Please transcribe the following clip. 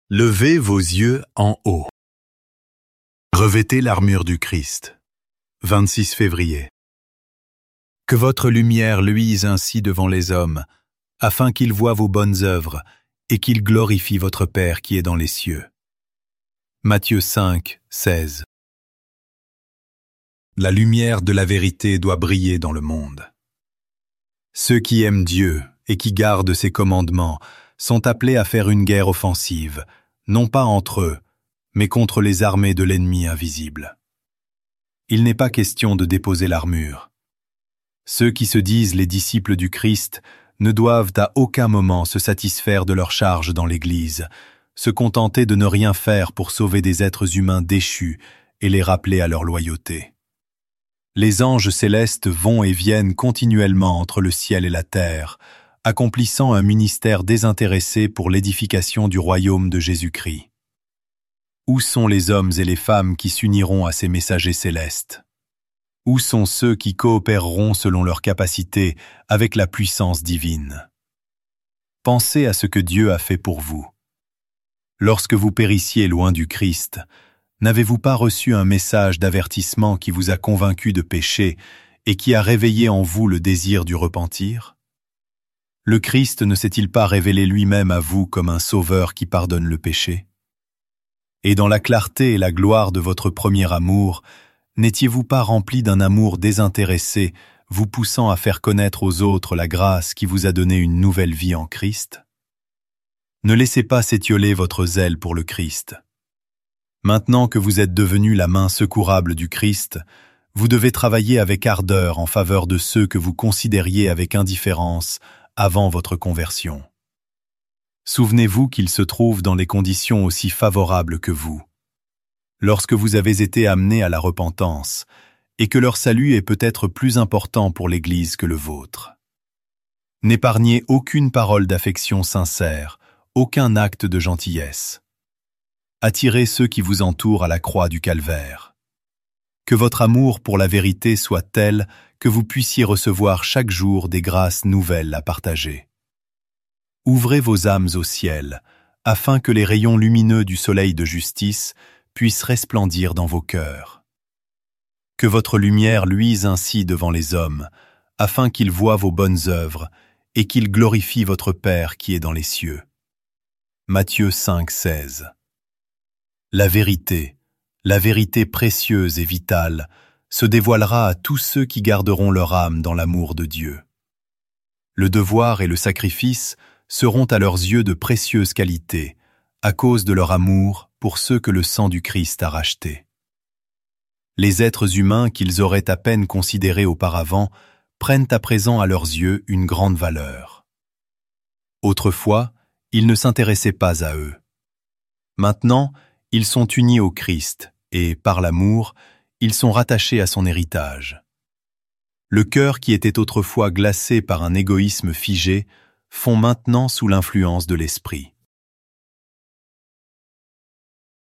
Levez vos yeux en haut. Revêtez l'armure du Christ. 26 février. Que votre lumière luise ainsi devant les hommes, afin qu'ils voient vos bonnes œuvres et qu'ils glorifient votre Père qui est dans les cieux. Matthieu 5, 16. La lumière de la vérité doit briller dans le monde. Ceux qui aiment Dieu et qui gardent ses commandements sont appelés à faire une guerre offensive, non pas entre eux, mais contre les armées de l'ennemi invisible. Il n'est pas question de déposer l'armure. Ceux qui se disent les disciples du Christ ne doivent à aucun moment se satisfaire de leur charge dans l'Église, se contenter de ne rien faire pour sauver des êtres humains déchus et les rappeler à leur loyauté. Les anges célestes vont et viennent continuellement entre le ciel et la terre, accomplissant un ministère désintéressé pour l'édification du royaume de Jésus-Christ. Où sont les hommes et les femmes qui s'uniront à ces messagers célestes? Où sont ceux qui coopéreront selon leur capacité avec la puissance divine? Pensez à ce que Dieu a fait pour vous. Lorsque vous périssiez loin du Christ, n'avez-vous pas reçu un message d'avertissement qui vous a convaincu de péché et qui a réveillé en vous le désir du repentir? Le Christ ne s'est-il pas révélé lui-même à vous comme un sauveur qui pardonne le péché? Et dans la clarté et la gloire de votre premier amour, n'étiez-vous pas rempli d'un amour désintéressé, vous poussant à faire connaître aux autres la grâce qui vous a donné une nouvelle vie en Christ? Ne laissez pas s'étioler votre zèle pour le Christ. Maintenant que vous êtes devenu la main secourable du Christ, vous devez travailler avec ardeur en faveur de ceux que vous considériez avec indifférence avant votre conversion. Souvenez-vous qu'ils se trouvent dans des conditions aussi favorables que vous. Lorsque vous avez été amenés à la repentance, et que leur salut est peut-être plus important pour l'Église que le vôtre. N'épargnez aucune parole d'affection sincère, aucun acte de gentillesse. Attirez ceux qui vous entourent à la croix du calvaire. Que votre amour pour la vérité soit tel que vous puissiez recevoir chaque jour des grâces nouvelles à partager. Ouvrez vos âmes au ciel, afin que les rayons lumineux du soleil de justice puissent resplendir dans vos cœurs. Que votre lumière luise ainsi devant les hommes, afin qu'ils voient vos bonnes œuvres et qu'ils glorifient votre Père qui est dans les cieux. Matthieu 5, 16. La vérité précieuse et vitale, se dévoilera à tous ceux qui garderont leur âme dans l'amour de Dieu. Le devoir et le sacrifice seront à leurs yeux de précieuses qualités, à cause de leur amour pour ceux que le sang du Christ a rachetés. Les êtres humains qu'ils auraient à peine considérés auparavant prennent à présent à leurs yeux une grande valeur. Autrefois, ils ne s'intéressaient pas à eux. Maintenant, ils sont unis au Christ et, par l'amour, ils sont rattachés à son héritage. Le cœur qui était autrefois glacé par un égoïsme figé fond maintenant sous l'influence de l'esprit.